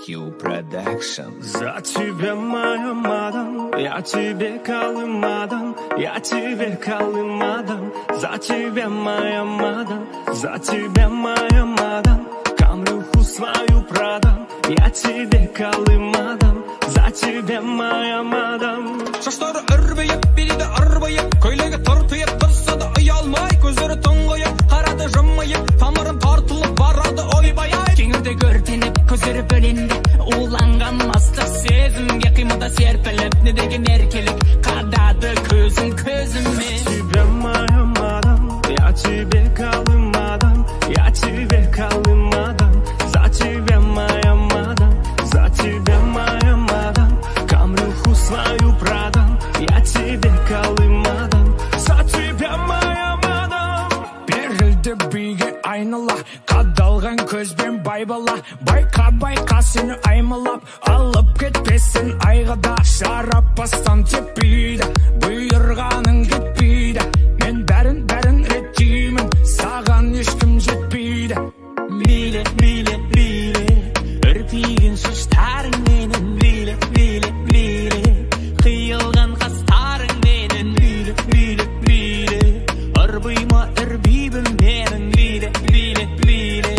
Q Production. За тебя, моя мадам, я тебе калым мадам, я тебе калым мадам. За тебя, моя мадам, за тебя, моя мадам, камрюху свою продам. Я тебе калым мадам, за тебя, моя мадам. Шаштары үрбейіп, беледі арбайып, көйлегі тартыйып, тұрса да ұялмай, көздері тұңғайып, қарады жымайып, тамырын тартылып барады ойбай-ай. Кеңірде көртеніп, көздері бөленді, уланған мастық сезімге қимылда серпіліп, не деген еркелік қадады көзім көзіме. За тебя, моя мадам, я тебе калым мадам, я тебе калым мадам. За тебя, моя мадам, за тебя, моя мадам, камрюху свою продам. Я тебе калым мадам, за тебя, моя мадам. Берілді биге айнала, қадалған көзбен байбала. Байқа сені аймалап, алып кетпесін айғада. Шарап бастан теппейді, бұйырғаның кетпейді. Мен бәрін реттеймін, саған ешкім жетпейді. Биле, биле, биле, үрпиген шаштарың менің. Биле, биле, биле, қиылған қастарың менің. Биле, биле, биле, ырбыйма үрбейбім менің. Биле, биле, биле.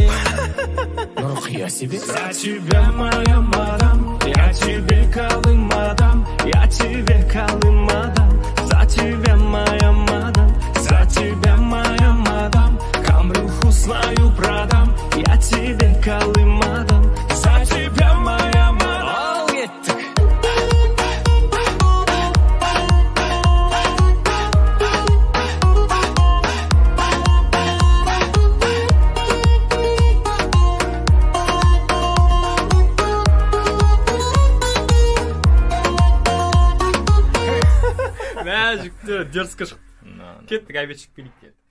Нұрқия себе. За тебя, моя мадам, я тебе калым мадам, я тебе калым мадам. За тебя, моя мадам, за тебя, моя мадам, камрюху свою продам. Я тебе калым мадам, за тебя, моя мадам. Ал кеттік. Мәжікті, дерскі шық. Кеттік, әбет шық келейік деді.